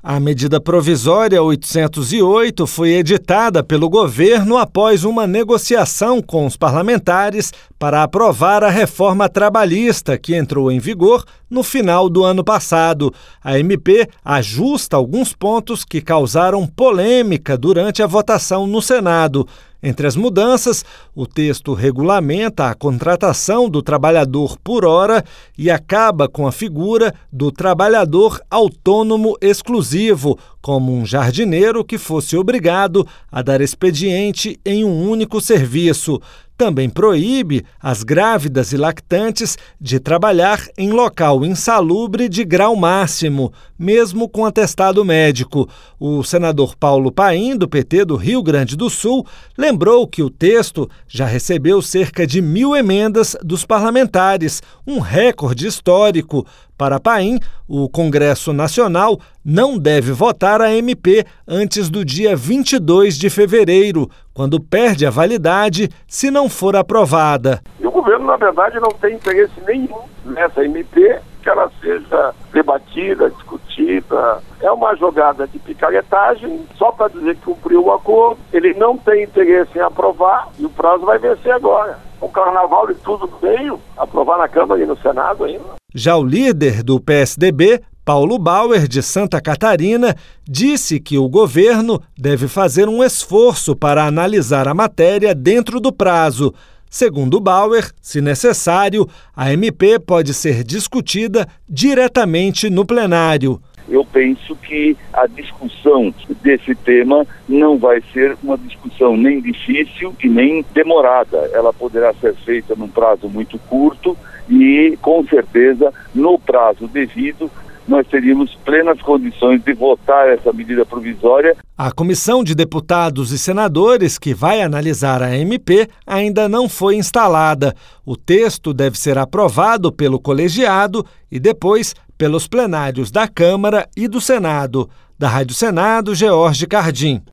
A medida provisória 808 foi editada pelo governo após uma negociação com os parlamentares para aprovar a reforma trabalhista que entrou em vigor no final do ano passado. A MP ajusta alguns pontos que causaram polêmica durante a votação no Senado. Entre as mudanças, o texto regulamenta a contratação do trabalhador por hora e acaba com a figura do trabalhador autônomo exclusivo, como um jardineiro que fosse obrigado a dar expediente em um único serviço. Também proíbe as grávidas e lactantes de trabalhar em local insalubre de grau máximo, mesmo com atestado médico. O senador Paulo Paim, do PT do Rio Grande do Sul, lembrou que o texto já recebeu cerca de 1.000 emendas dos parlamentares, um recorde histórico. Para Paim, o Congresso Nacional não deve votar a MP antes do dia 22 de fevereiro, quando perde a validade se não for aprovada. E o governo, na verdade, não tem interesse nenhum nessa MP, que ela seja debatida, discutida. É uma jogada de picaretagem, só para dizer que cumpriu o acordo. Ele não tem interesse em aprovar e o prazo vai vencer agora. O carnaval e tudo veio aprovar na Câmara e no Senado ainda. Já o líder do PSDB, Paulo Bauer, de Santa Catarina, disse que o governo deve fazer um esforço para analisar a matéria dentro do prazo. Segundo Bauer, se necessário, a MP pode ser discutida diretamente no plenário. Eu penso que a discussão desse tema não vai ser uma discussão nem difícil e nem demorada. Ela poderá ser feita num prazo muito curto e, com certeza, no prazo devido, nós teríamos plenas condições de votar essa medida provisória. A comissão de deputados e senadores que vai analisar a MP ainda não foi instalada. O texto deve ser aprovado pelo colegiado e depois pelos plenários da Câmara e do Senado. Da Rádio Senado, George Cardim.